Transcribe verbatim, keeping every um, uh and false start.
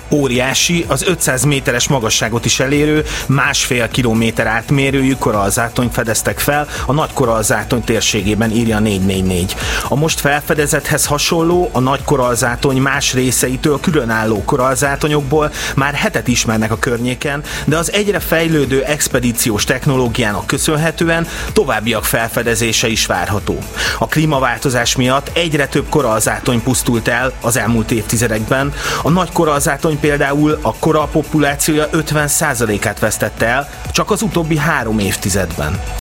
Óriási, az ötszáz méteres magasságot is elérő, másfél kilométer átmérőjű korallzátonyt fedeztek fel a nagy korallzátony térségében, írja négy négy négy. A most felfedezethez hasonló, a nagy korallzátony más részeitől különálló korallzátonyokból már hetet ismernek a környéken, de az egyre fejlődő expedíciós technológiának köszönhetően továbbiak felfedezése is várható. A klímaváltozás miatt egyre több korallzátony pusztult el az elmúlt évtizedekben. A nagy korallzátony például a korall populációja ötven százalékát vesztette el csak az utóbbi három évtizedben.